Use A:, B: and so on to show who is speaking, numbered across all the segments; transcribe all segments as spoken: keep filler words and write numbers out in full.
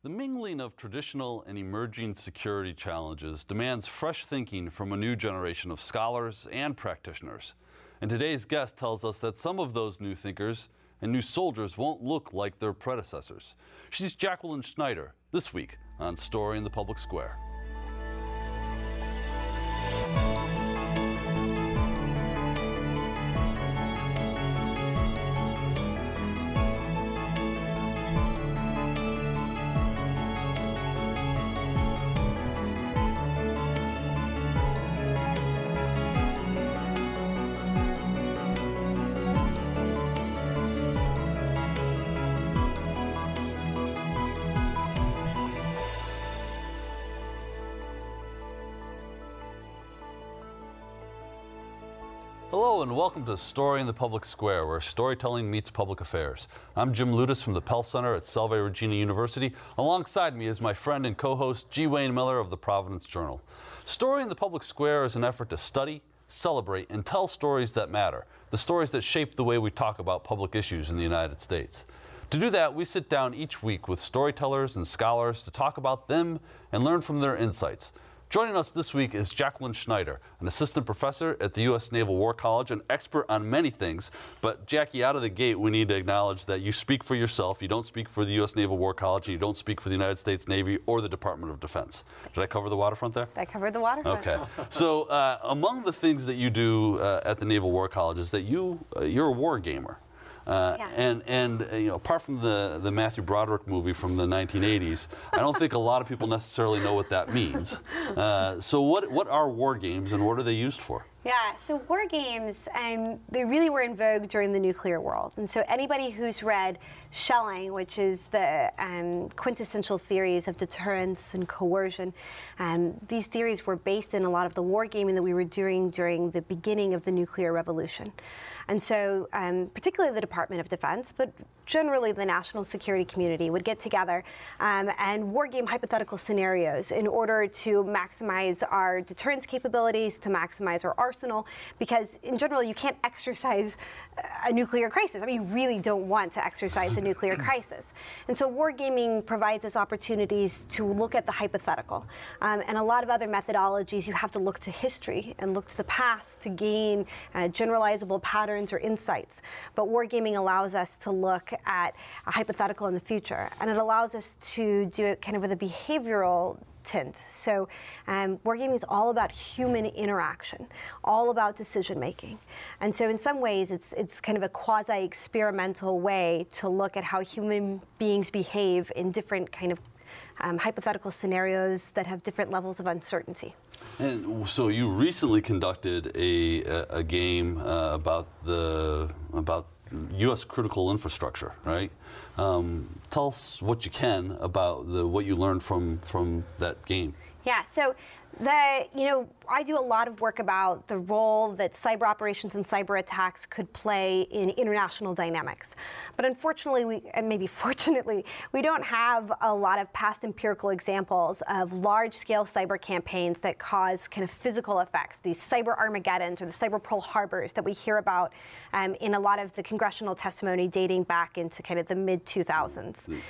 A: The mingling of traditional and emerging security challenges demands fresh thinking from a new generation of scholars and practitioners. And today's guest tells us that some of those new thinkers and new soldiers won't look like their predecessors. She's Jacqueline Schneider, this week on Story in the Public Square. Hello and welcome to Story in the Public Square, where storytelling meets public affairs. I'm Jim Lutis from the Pell Center at Salve Regina University. Alongside me is my friend and co-host G. Wayne Miller of the Providence Journal. Story in the Public Square is an effort to study, celebrate, and tell stories that matter, the stories that shape the way we talk about public issues in the United States. To do that, we sit down each week with storytellers and scholars to talk about them and learn from their insights. Joining us this week is Jacqueline Schneider, an assistant professor at the U S Naval War College, an expert on many things. But Jackie, out of the gate, we need to acknowledge that you speak for yourself. You don't speak for the U S Naval War College, and you don't speak for the United States Navy or the Department of Defense. Did I cover the waterfront there?
B: I covered the waterfront.
A: Okay. So uh, among the things that you do uh, at the Naval War College is that you, uh, you're a war gamer. Uh,
B: yeah.
A: And, and uh, you know, apart from the, the Matthew Broderick movie from the nineteen eighties, I don't think a lot of people necessarily know what that means. Uh, so what, what are war games and what are they used for?
B: Yeah, so war games, um, they really were in vogue during the nuclear world. And so anybody who's read Shelling, which is the um, quintessential theories of deterrence and coercion, um, these theories were based in a lot of the war gaming that we were doing during the beginning of the nuclear revolution. And so um, particularly the Department of Defense, but generally the national security community would get together um, and war game hypothetical scenarios in order to maximize our deterrence capabilities, to maximize our arsenal, because in general you can't exercise a nuclear crisis. I mean, you really don't want to exercise a nuclear crisis. And so wargaming provides us opportunities to look at the hypothetical. Um, and a lot of other methodologies, you have to look to history and look to the past to gain uh, generalizable patterns or insights. But wargaming allows us to look at a hypothetical in the future, and it allows us to do it kind of with a behavioral tint. So um, wargaming is all about human interaction, all about decision making. And so in some ways it's, it's kind of a quasi-experimental way to look at how human beings behave in different kind of um, hypothetical scenarios that have different levels of uncertainty.
A: And so you recently conducted a, a, a game uh, about the about U S critical infrastructure, right? Um, tell us what you can about the what you learned from from that game.
B: Yeah, so the, you know, I do a lot of work about the role that cyber operations and cyber attacks could play in international dynamics. But unfortunately, we, and maybe fortunately, we don't have a lot of past empirical examples of large-scale cyber campaigns that cause kind of physical effects, these cyber Armageddons or the cyber Pearl Harbors that we hear about um, in a lot of the congressional testimony dating back into kind of the mid two thousands. Mm.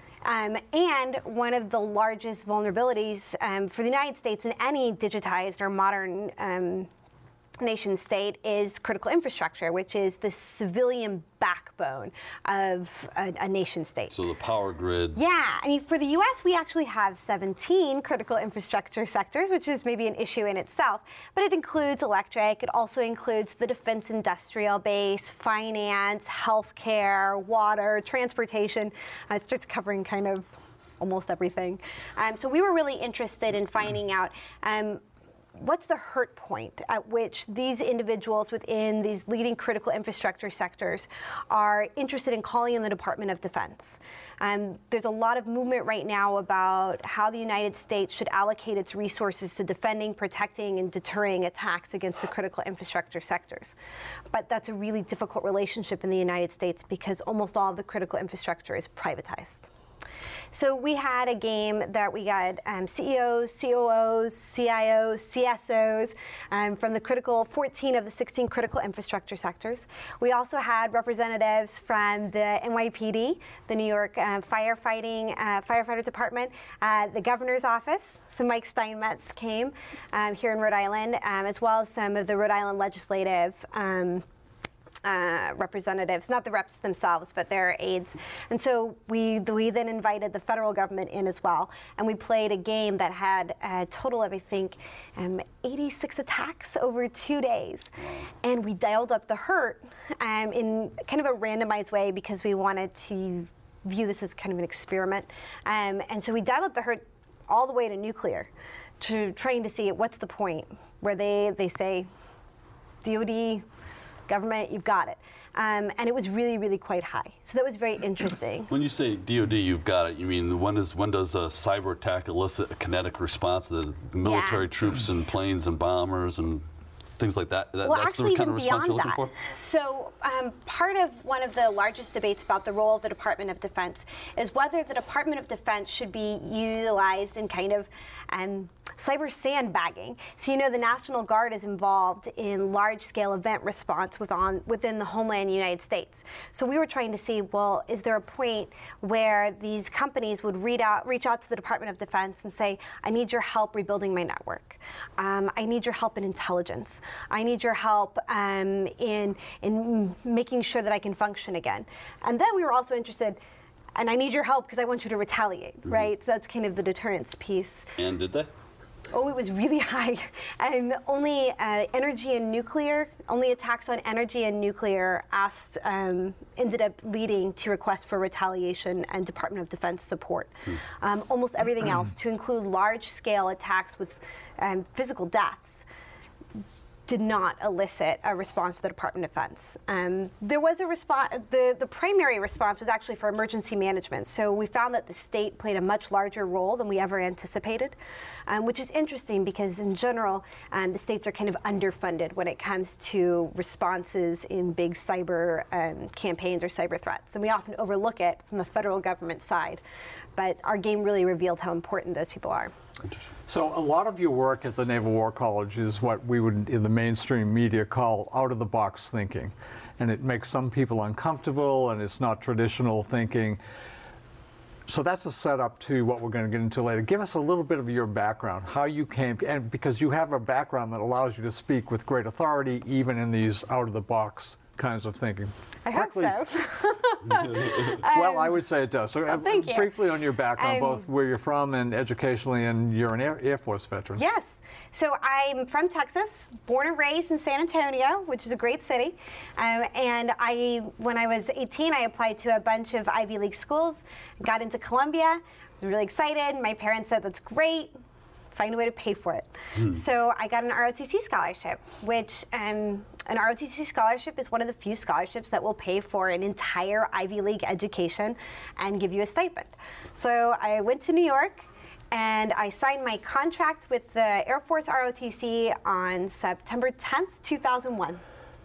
B: Um, and one of the largest vulnerabilities um, for the United States in any digitized or modern um, nation state is critical infrastructure, which is the civilian backbone of a, a nation state.
A: So the power grid.
B: Yeah, I mean, for the U S, we actually have seventeen critical infrastructure sectors, which is maybe an issue in itself, but it includes electric, it also includes the defense industrial base, finance, healthcare, water, transportation. Uh, it starts covering kind of almost everything. Um, so we were really interested in finding out um, what's the hurt point at which these individuals within these leading critical infrastructure sectors are interested in calling in the Department of Defense? Um, there's a lot of movement right now about how the United States should allocate its resources to defending, protecting, and deterring attacks against the critical infrastructure sectors. But that's a really difficult relationship in the United States because almost all of the critical infrastructure is privatized. So we had a game that we got um, C E Os, C O Os, C I Os, C S Os um, from the critical fourteen of the sixteen critical infrastructure sectors. We also had representatives from the N Y P D, the New York uh, Firefighting uh, Firefighter Department, uh, the Governor's Office. So Mike Steinmetz came um, here in Rhode Island, um, as well as some of the Rhode Island legislative um, Uh, representatives, not the reps themselves, but their aides. And so we, we then invited the federal government in as well. And we played a game that had a total of, I think, um, eighty-six attacks over two days. And we dialed up the hurt um, in kind of a randomized way because we wanted to view this as kind of an experiment. Um, and so we dialed up the hurt all the way to nuclear, to trying to see what's the point where they, they say, D O D, government, you've got it. Um, and it was really, really quite high. So that was very interesting.
A: When you say D O D, you've got it, you mean when, is, when does a cyber attack elicit a kinetic response? The military yeah. troops and planes and bombers and things like that? that
B: well,
A: that's
B: actually,
A: the kind
B: even
A: of response
B: beyond
A: you're looking
B: that.
A: for?
B: So um, part of one of the largest debates about the role of the Department of Defense is whether the Department of Defense should be utilized in kind of um, cyber sandbagging. So you know the National Guard is involved in large-scale event response with on, within the homeland United States. So we were trying to see, well, is there a point where these companies would read out, reach out to the Department of Defense and say, I need your help rebuilding my network. Um, I need your help in intelligence. I need your help um, in, in making sure that I can function again. And then we were also interested, and I need your help because I want you to retaliate, mm-hmm. right? So that's kind of the deterrence piece.
A: And did they?
B: Oh, it was really high. Um, only uh, energy and nuclear, only attacks on energy and nuclear asked, um, ended up leading to requests for retaliation and Department of Defense support. Hmm. Um, almost everything else, to include large-scale attacks with um, physical deaths, did not elicit a response to the Department of Defense. Um, there was a response, the, the primary response was actually for emergency management. So we found that the state played a much larger role than we ever anticipated, um, which is interesting because in general, um, the states are kind of underfunded when it comes to responses in big cyber um, campaigns or cyber threats. And we often overlook it from the federal government side. But our game really revealed how important those people are.
C: So a lot of your work at the Naval War College is what we would in the mainstream media call out-of-the-box thinking. And it makes some people uncomfortable, and it's not traditional thinking. So that's a setup to what we're going to get into later. Give us a little bit of your background, how you came, and because you have a background that allows you to speak with great authority, even in these out-of-the-box kinds of thinking.
B: I hope so.
C: Well, um, I would say it does. So
B: well, thank you.
C: Briefly on your background,
B: um,
C: both where you're from and educationally, and you're an Air, Air Force veteran.
B: Yes. So I'm from Texas, born and raised in San Antonio, which is a great city. Um, and I, when I was eighteen, I applied to a bunch of Ivy League schools, got into Columbia, was really excited. My parents said, that's great. Find a way to pay for it. Hmm. So I got an R O T C scholarship, which um, an R O T C scholarship is one of the few scholarships that will pay for an entire Ivy League education and give you a stipend. So I went to New York and I signed my contract with the Air Force R O T C on September tenth, two thousand one.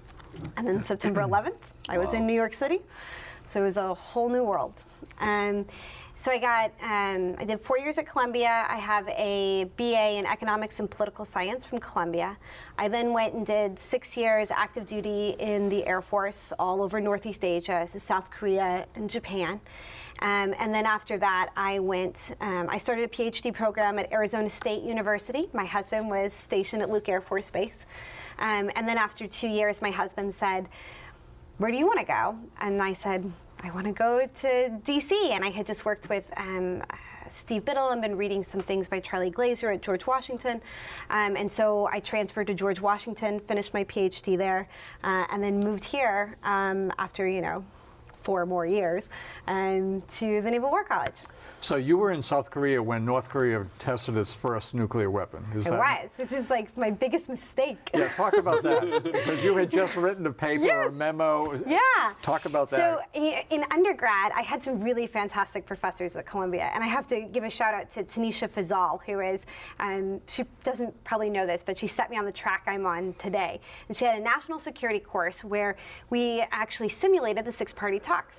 B: And then September eleventh, I was wow. in New York City. So it was a whole new world. Um, So I got, um, I did four years at Columbia. I have a B A in economics and political science from Columbia. I then went and did six years active duty in the Air Force all over Northeast Asia, so South Korea and Japan. Um, and then after that, I went, um, I started a PhD program at Arizona State University. My husband was stationed at Luke Air Force Base. Um, and then after two years, my husband said, where do you want to go? And I said, I want to go to D C, and I had just worked with um, Steve Biddle and been reading some things by Charlie Glazer at George Washington, um, and so I transferred to George Washington, finished my PhD there, uh, and then moved here um, after, you know, four more years um, to the Naval War College.
C: So you were in South Korea when North Korea tested its first nuclear weapon. Is
B: it
C: that
B: was, which is like my biggest mistake.
C: Yeah, talk about that. Because you had just written a paper
B: yes.
C: or a memo.
B: Yeah.
C: Talk about that.
B: So in undergrad, I had some really fantastic professors at Columbia. And I have to give a shout out to Tanisha Fazal, who is, um, she doesn't probably know this, but she set me on the track I'm on today. And she had a national security course where we actually simulated the six-party talks.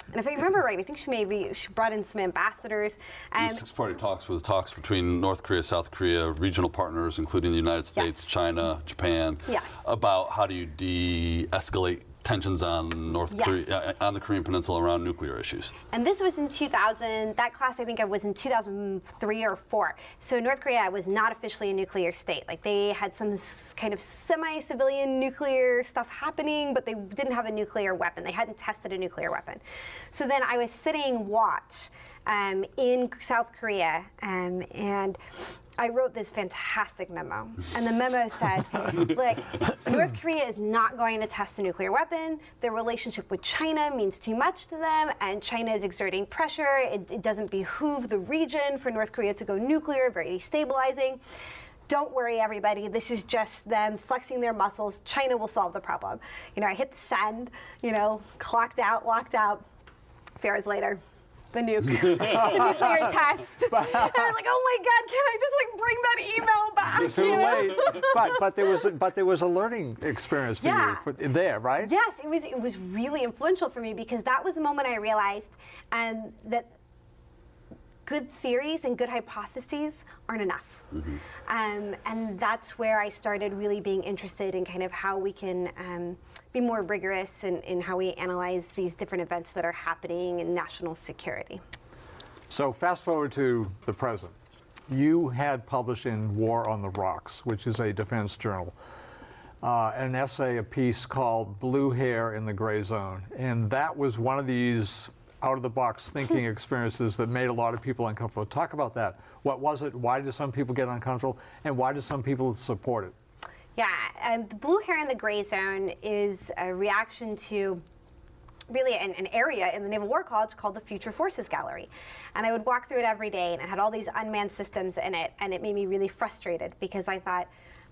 B: And if I remember right, I think she maybe she brought in some ambassadors.
A: Um,
B: These
A: six-party talks were the talks between North Korea, South Korea, regional partners, including the United States,
B: yes.
A: China, Japan,
B: yes.
A: about how do you de-escalate tensions on North
B: yes.
A: Korea, on the Korean Peninsula around nuclear issues.
B: And this was in two thousand. That class, I think, I was in two thousand three or four. So North Korea was not officially a nuclear state. Like they had some kind of semi-civilian nuclear stuff happening, but they didn't have a nuclear weapon. They hadn't tested a nuclear weapon. So then I was sitting watch um, in South Korea, um, and I wrote this fantastic memo, and the memo said, look, North Korea is not going to test a nuclear weapon. Their relationship with China means too much to them, and China is exerting pressure. It, it doesn't behoove the region for North Korea to go nuclear, very destabilizing. Don't worry, everybody. This is just them flexing their muscles. China will solve the problem. You know, I hit send, you know, clocked out, locked out. A few hours later, the nuke, the nuclear test. And I was like, oh my God, can I just like bring that email back?
C: Too
B: you know?
C: late. But but there was a, but there was a learning experience for
B: Yeah.
C: you for, there, right?
B: Yes, it was it was really influential for me because that was the moment I realized um, that good theories and good hypotheses aren't enough. Mm-hmm. um, and that's where I started really being interested in kind of how we can um, be more rigorous in, in how we analyze these different events that are happening in national security.
C: So fast forward to the present. You had published in War on the Rocks, which is a defense journal, uh, an essay, a piece called Blue Hair in the Gray Zone. And that was one of these out-of-the-box thinking experiences that made a lot of people uncomfortable. Talk about that. What was it? Why did some people get uncomfortable? And why did some people support it?
B: Yeah, um, the Blue Hair in the Gray Zone is a reaction to really an, an area in the Naval War College called the Future Forces Gallery. And I would walk through it every day, and it had all these unmanned systems in it, and it made me really frustrated because I thought,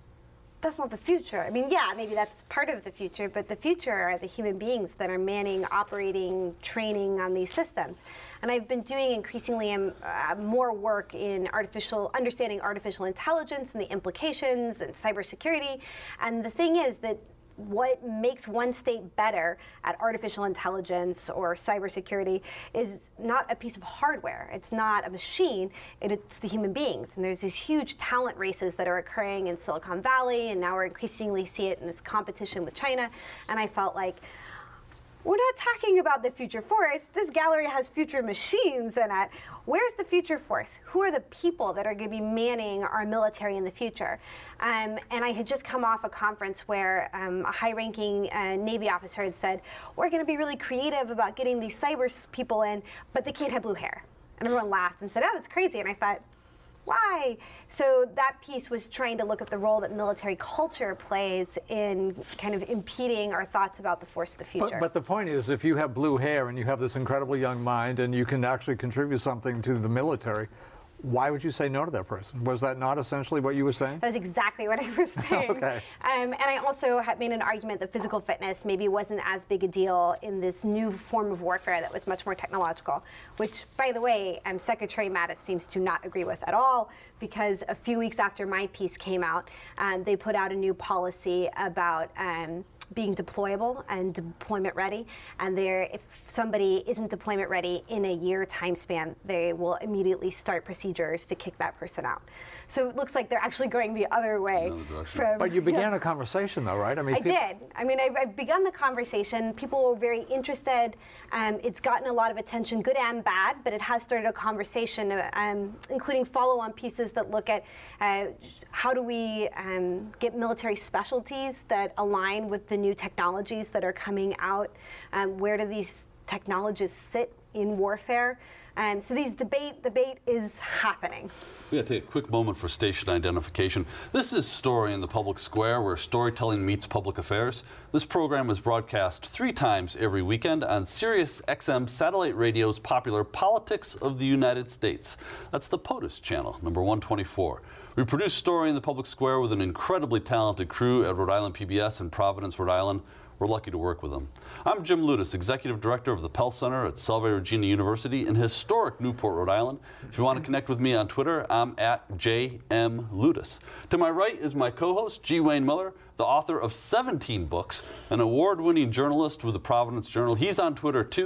B: that's not the future. I mean, yeah, maybe that's part of the future, but the future are the human beings that are manning, operating, training on these systems. And I've been doing increasingly um, uh, more work in artificial, understanding artificial intelligence and the implications and cybersecurity. And the thing is that what makes one state better at artificial intelligence or cybersecurity is not a piece of hardware. It's not a machine, it's the human beings. And there's these huge talent races that are occurring in Silicon Valley, and now we're increasingly see it in this competition with China. And I felt like, we're not talking about the future force. This gallery has future machines in it. Where's the future force? Who are the people that are going to be manning our military in the future? Um, and I had just come off a conference where um, a high-ranking uh, Navy officer had said, we're going to be really creative about getting these cyber people in, but they can't have blue hair. And everyone laughed and said, oh, that's crazy. And I thought, why? So that piece was trying to look at the role that military culture plays in kind of impeding our thoughts about the force of the future.
C: But, but the point is, if you have blue hair and you have this incredibly young mind and you can actually contribute something to the military, why would you say no to that person? Was that not essentially what you were saying?
B: That was exactly what I was saying.
C: Okay.
B: Um, and I also have made an argument that physical fitness maybe wasn't as big a deal in this new form of warfare that was much more technological, which, by the way, um, Secretary Mattis seems to not agree with at all, because a few weeks after my piece came out, um, they put out a new policy about um, being deployable and deployment ready. And there, if somebody isn't deployment ready in a year time span, they will immediately start procedures to kick that person out. So it looks like they're actually going the other way. From,
C: but you began
B: yeah.
C: a conversation, though, right? I mean,
B: I did. I mean, I've, I've begun the conversation. People were very interested. Um, it's gotten a lot of attention, good and bad, but it has started a conversation, um, including follow-on pieces that look at uh, how do we um, get military specialties that align with the new technologies that are coming out. Um, where do these technologies sit in warfare? Um, so these debate, debate is happening.
A: We're going to take a quick moment for station identification. This is Story in the Public Square, where storytelling meets public affairs. This program is broadcast three times every weekend on Sirius X M Satellite Radio's popular Politics of the United States. That's the POTUS channel, number one twenty-four. We produce Story in the Public Square with an incredibly talented crew at Rhode Island P B S in Providence, Rhode Island. We're lucky to work with them. I'm Jim Ludas, Executive Director of the Pell Center at Salve Regina University in historic Newport, Rhode Island. If you want to connect with me on Twitter, I'm at J M Ludas. To my right is my co-host, G. Wayne Miller, the author of seventeen books, an award-winning journalist with the Providence Journal. He's on Twitter too,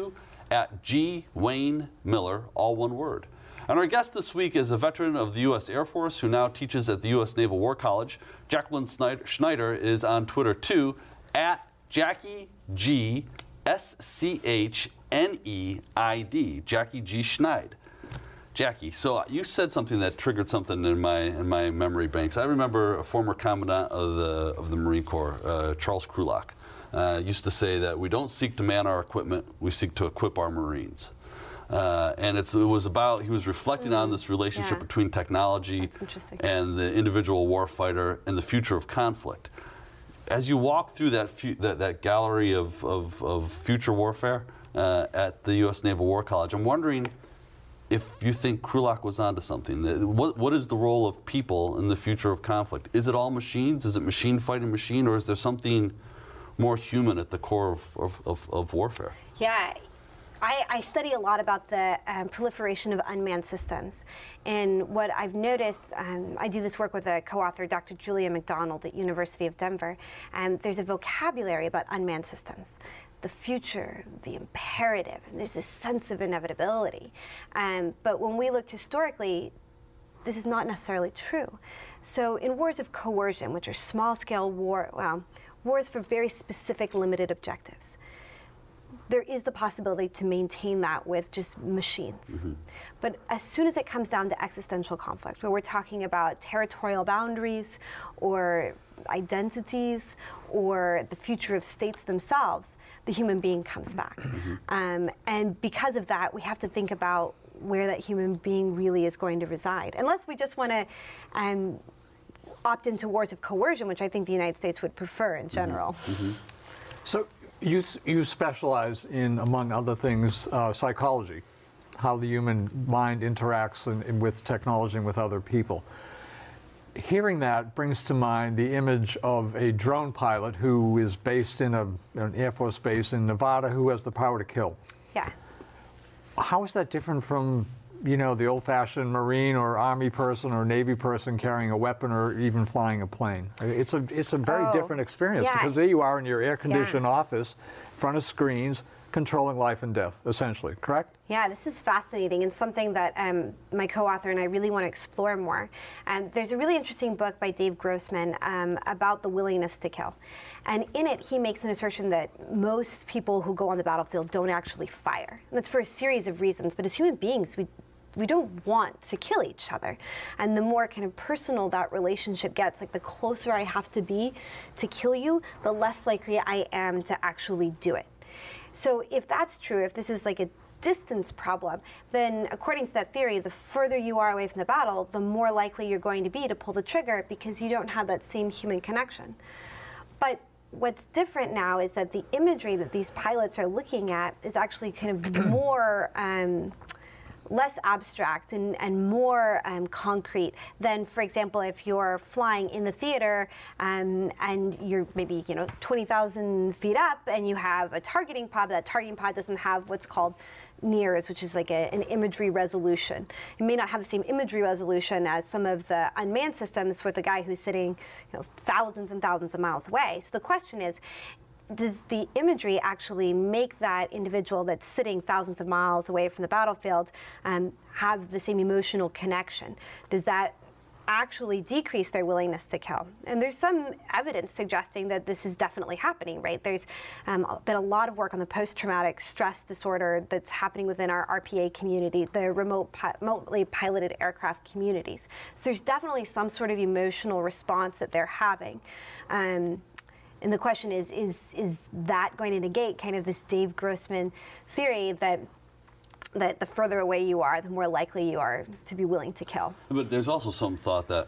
A: at G. Wayne Miller, all one word. And our guest this week is a veteran of the U S Air Force who now teaches at the U S Naval War College. Jacqueline Schneider is on Twitter too, at Jackie G. S C H N E I D, Jackie G. Schneid. Jackie, so you said something that triggered something in my in my memory banks. I remember a former commandant of the of the Marine Corps, uh, Charles Krulak, uh, used to say that we don't seek to man our equipment, we seek to equip our Marines. Uh, and it's, it was about, he was reflecting mm, on this relationship
B: yeah.
A: between technology and the individual warfighter and the future of conflict. As you walk through that fu that, that gallery of, of, of future warfare uh, at the U S Naval War College, I'm wondering if you think Krulak was onto something. What, what is the role of people in the future of conflict? Is it all machines? Is it machine fighting machine? Or is there something more human at the core of, of, of, of warfare?
B: Yeah. I, I study a lot about the um, proliferation of unmanned systems. And what I've noticed, um, I do this work with a co-author, Doctor Julia McDonald at University of Denver, and there's a vocabulary about unmanned systems. The future, the imperative, and there's this sense of inevitability. Um, but when we looked historically, this is not necessarily true. So in wars of coercion, which are small-scale war, well, wars for very specific limited objectives, there is the possibility to maintain that with just machines. Mm-hmm. But as soon as it comes down to existential conflict, where we're talking about territorial boundaries or identities or the future of states themselves, the human being comes back. Mm-hmm. um, and because of that, we have to think about where that human being really is going to reside. Unless we just want to um, opt into wars of coercion, which I think the United States would prefer in general.
C: Mm-hmm. Mm-hmm. So you, you specialize in, among other things, uh, psychology, how the human mind interacts in, in with technology and with other people. Hearing that brings to mind the image of a drone pilot who is based in a, an Air Force base in Nevada who has the power to kill.
B: Yeah.
C: How is that different from, you know, the old-fashioned Marine or Army person or Navy person carrying a weapon or even flying a plane? It's a, it's a very
B: oh,
C: different experience
B: yeah.
C: because there you are in your air-conditioned
B: yeah.
C: office, in front of screens, controlling life and death, essentially, correct?
B: Yeah, this is fascinating and something that um, my co-author and I really want to explore more. And there's a really interesting book by Dave Grossman um, about the willingness to kill. And in it, he makes an assertion that most people who go on the battlefield don't actually fire. And that's for a series of reasons, but as human beings, we we don't want to kill each other. And the more kind of personal that relationship gets, like the closer I have to be to kill you, the less likely I am to actually do it. So if that's true, if this is like a distance problem, then according to that theory, the further you are away from the battle, the more likely you're going to be to pull the trigger because you don't have that same human connection. But what's different now is that the imagery that these pilots are looking at is actually kind of more um, less abstract and, and more um, concrete than, for example, if you're flying in the theater um, and you're maybe, you know, twenty thousand feet up and you have a targeting pod, but that targeting pod doesn't have what's called NIRS, which is like a, an imagery resolution. It may not have the same imagery resolution as some of the unmanned systems with the guy who's sitting, you know, thousands and thousands of miles away. So the question is, does the imagery actually make that individual that's sitting thousands of miles away from the battlefield um, have the same emotional connection? Does that actually decrease their willingness to kill? And there's some evidence suggesting that this is definitely happening, right? There's um, been a lot of work on the post-traumatic stress disorder that's happening within our R P A community, the remote pi remotely piloted aircraft communities. So there's definitely some sort of emotional response that they're having. Um, And the question is, is, is that going to negate kind of this Dave Grossman theory that, that the further away you are, the more likely you are to be willing to kill?
A: But there's also some thought that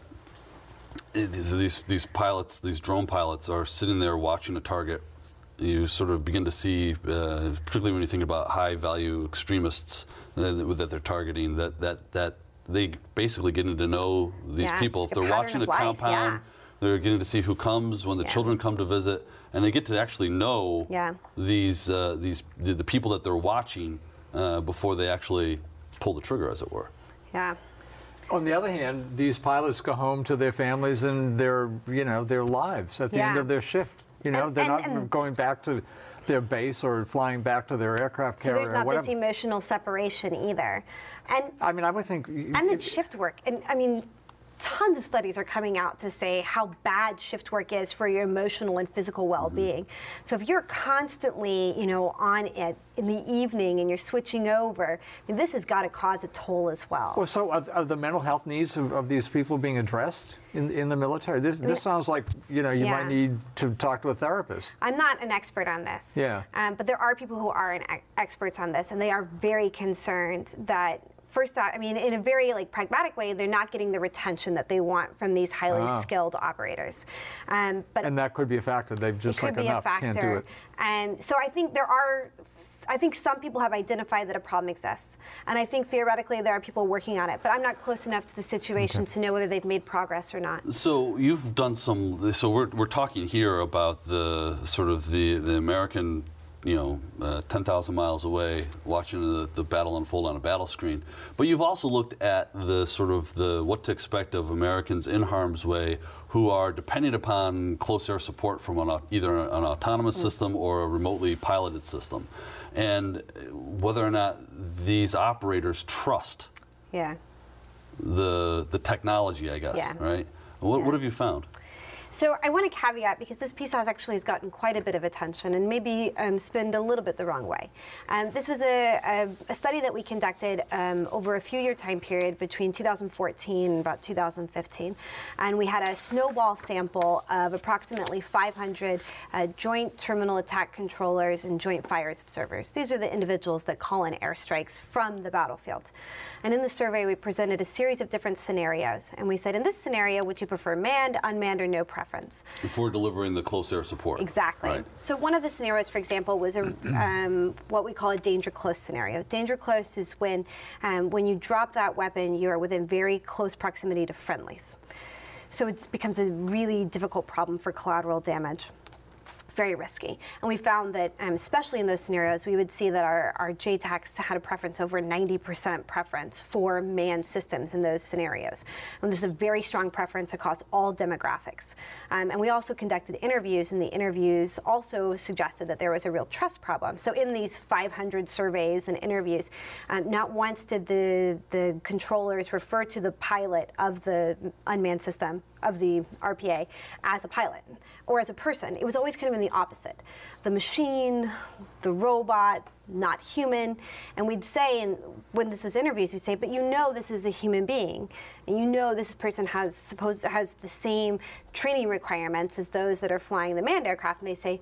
A: these, these pilots, these drone pilots are sitting there watching a target. You sort of begin to see, uh, particularly when you think about high-value extremists that, that they're targeting, that, that, that they basically getting to know these
B: yeah,
A: people. If they're watching a
B: life,
A: compound,
B: yeah.
A: they're getting to see who comes when the
B: yeah.
A: children come to visit, and they get to actually know
B: yeah.
A: these uh, these the, the people that they're watching uh, before they actually pull the trigger, as it were.
B: Yeah.
C: On the other hand, these pilots go home to their families and their, you know, their lives at the
B: yeah.
C: end of their shift. You know,
B: and,
C: they're
B: and,
C: not
B: and
C: going back to their base or flying back to their aircraft
B: So
C: carrier.
B: there's not
C: whatever.
B: this emotional separation either. And
C: I mean, I would think.
B: and then shift work. And I mean, tons of studies are coming out to say how bad shift work is for your emotional and physical well-being. Mm-hmm. So if you're constantly, you know, on it in the evening and you're switching over, I mean, this has got to cause a toll as well.
C: Well, so are, are the mental health needs of, of these people being addressed in, in the military? This, this sounds like, you know, you
B: Yeah.
C: might need to talk to a therapist.
B: I'm not an expert on this.
C: Yeah.
B: Um, but there are people who are an ex- experts on this, and they are very concerned that first off, I mean, in a very like pragmatic way, they're not getting the retention that they want from these highly
C: Ah.
B: skilled operators. Um, but
C: And that could be a factor. They've just
B: it could
C: like
B: be
C: enough,
B: a factor.
C: can't do it.
B: And so I think there are, I think some people have identified that a problem exists. And I think theoretically there are people working on it. But I'm not close enough to the situation
C: Okay.
B: to know whether they've made progress or not.
A: So you've done some. So we're we're talking here about the sort of the the American, you know, uh, ten thousand miles away, watching the, the battle unfold on a battle screen. But you've also looked at the sort of the what to expect of Americans in harm's way who are depending upon close air support from an, au- either an autonomous mm. system or a remotely piloted system, and whether or not these operators trust
B: Yeah.
A: the the technology, I guess.
B: Yeah.
A: Right. What,
B: Yeah.
A: what have you found?
B: So I want to caveat, because this piece has actually has gotten quite a bit of attention and maybe um, spinned a little bit the wrong way. Um, this was a, a, a study that we conducted um, over a few year time period between two thousand fourteen and about two thousand fifteen. And we had a snowball sample of approximately five hundred uh, joint terminal attack controllers and joint fires observers. These are the individuals that call in airstrikes from the battlefield. And in the survey, we presented a series of different scenarios. And we said, in this scenario, would you prefer manned, unmanned, or no preference?
A: Before delivering the close air support.
B: Exactly.
A: Right.
B: So one of the scenarios, for example, was a, um, what we call a danger close scenario. Danger close is when, um, when you drop that weapon, you are within very close proximity to friendlies. So it becomes a really difficult problem for collateral damage. Very risky. And we found that, um, especially in those scenarios, we would see that our, our J TACs had a preference, over ninety percent preference for manned systems in those scenarios. And there's a very strong preference across all demographics. Um, and we also conducted interviews, and the interviews also suggested that there was a real trust problem. So in these five hundred surveys and interviews, um, not once did the, the controllers refer to the pilot of the unmanned system, of the R P A, as a pilot or as a person. It was always kind of in the opposite. The machine, the robot, not human. And we'd say, and when this was interviews, we'd say, but you know this is a human being, and you know this person has supposed has the same training requirements as those that are flying the manned aircraft. And they say,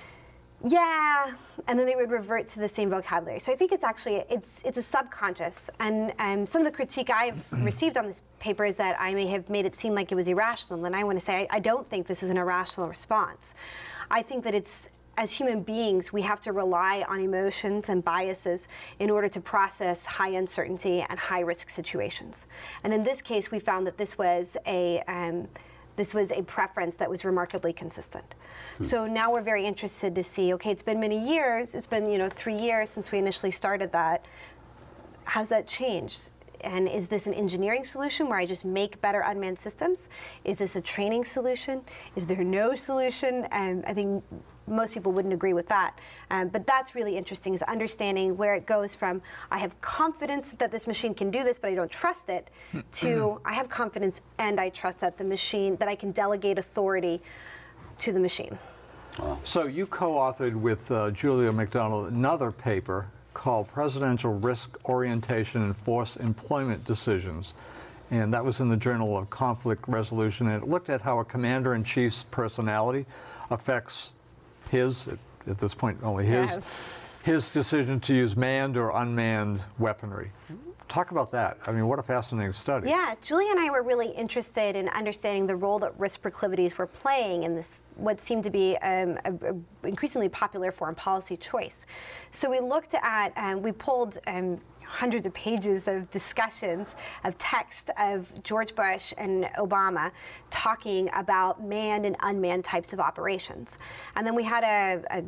B: yeah, and then they would revert to the same vocabulary. So I think it's actually, it's it's a subconscious. And um, some of the critique I've received on this paper is that I may have made it seem like it was irrational. And I want to say, I, I don't think this is an irrational response. I think that it's, as human beings, we have to rely on emotions and biases in order to process high uncertainty and high risk situations. And in this case, we found that this was a, um, This was a preference that was remarkably consistent. Hmm. So now we're very interested to see, okay, it's been many years, it's been, you know, three years since we initially started that. Has that changed? And is this an engineering solution where I just make better unmanned systems? Is this a training solution? Is there no solution? And I think most people wouldn't agree with that. Um, but that's really interesting, is understanding where it goes from, I have confidence that this machine can do this, but I don't trust it, to I have confidence and I trust that the machine, that I can delegate authority to the machine.
C: Wow. So you co-authored with uh, Julia McDonald another paper called Presidential Risk Orientation and Force Employment Decisions. And that was in the Journal of Conflict Resolution. And it looked at how a commander-in-chief's personality affects his, at, at this point only his,
B: Yes.
C: his decision to use manned or unmanned weaponry. Talk about that. I mean, what a fascinating study.
B: Yeah, Julia and I were really interested in understanding the role that risk proclivities were playing in this, what seemed to be um, a, a increasingly popular foreign policy choice. So we looked at, um, we pulled um, hundreds of pages of discussions, of text of George Bush and Obama talking about manned and unmanned types of operations. And then we had a, a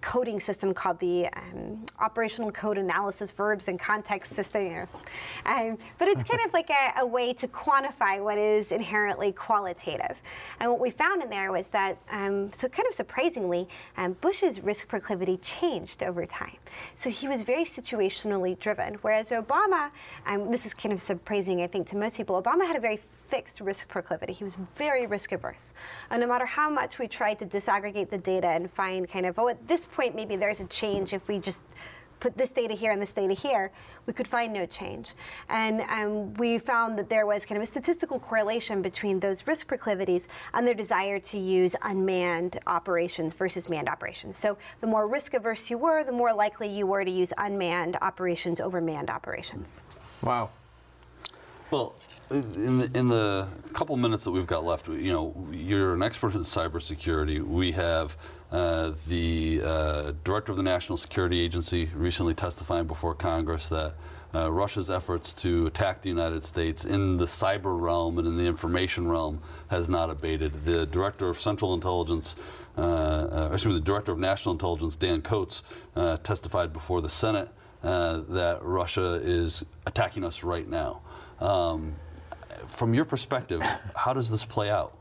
B: coding system called the um, Operational Code Analysis Verbs and Context System. You know. um, but it's kind of like a, a way to quantify what is inherently qualitative. And what we found in there was that, um, so kind of surprisingly, um, Bush's risk proclivity changed over time. So he was very situationally driven, whereas Obama, um, this is kind of surprising, I think, to most people, Obama had a very fixed risk proclivity. He was very risk averse. And no matter how much we tried to disaggregate the data and find kind of, oh, at this point, maybe there's a change if we just put this data here and this data here, we could find no change. And um, we found that there was kind of a statistical correlation between those risk proclivities and their desire to use unmanned operations versus manned operations. So the more risk averse you were, the more likely you were to use unmanned operations over manned operations.
C: Wow.
A: Well, in the, in the couple minutes that we've got left, you know, you're an expert in cybersecurity. We have uh, the uh, director of the National Security Agency recently testifying before Congress that uh, Russia's efforts to attack the United States in the cyber realm and in the information realm has not abated. The director of Central Intelligence, uh, uh, excuse me, the director of National Intelligence, Dan Coats, uh, testified before the Senate uh, that Russia is attacking us right now. Um, from your perspective, how does this play out?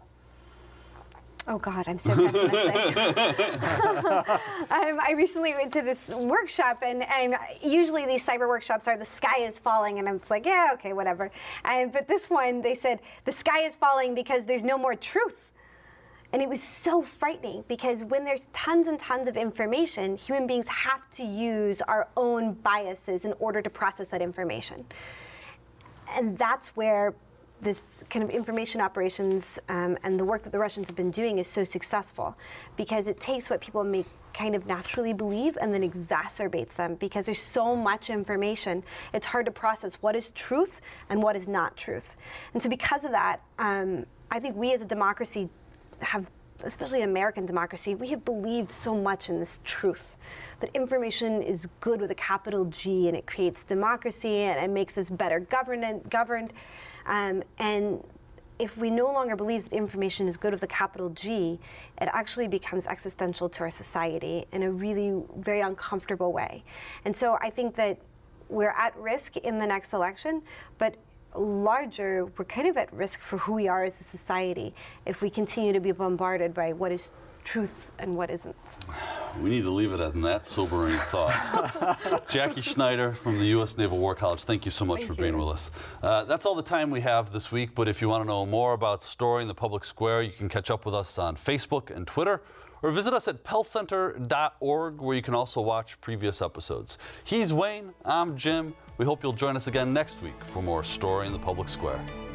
B: Oh God, I'm so pessimistic. um, I recently went to this workshop, and, and usually these cyber workshops are the sky is falling, and it's like, yeah, okay, whatever. Um, but this one, they said the sky is falling because there's no more truth. And it was so frightening because when there's tons and tons of information, human beings have to use our own biases in order to process that information. And that's where this kind of information operations um, and the work that the Russians have been doing is so successful, because it takes what people may kind of naturally believe and then exacerbates them, because there's so much information. It's hard to process what is truth and what is not truth. And so because of that, um, I think we as a democracy have, especially American democracy, we have believed so much in this truth, that information is good with a capital G, and it creates democracy, and it makes us better governed. governed. Um, and if we no longer believe that information is good with a capital G, it actually becomes existential to our society in a really very uncomfortable way. And so I think that we're at risk in the next election, but larger, we're kind of at risk for who we are as a society if we continue to be bombarded by what is truth and what isn't.
A: We need to leave it at that sobering thought. Jackie Schneider from the U S Naval War College, thank you so much
B: thank
A: for
B: you.
A: being with us. Uh, that's all the time we have this week, but if you want to know more about Storing the Public Square, you can catch up with us on Facebook and Twitter, or visit us at pell center dot org, where you can also watch previous episodes. He's Wayne, I'm Jim. We hope you'll join us again next week for more Storing the Public Square.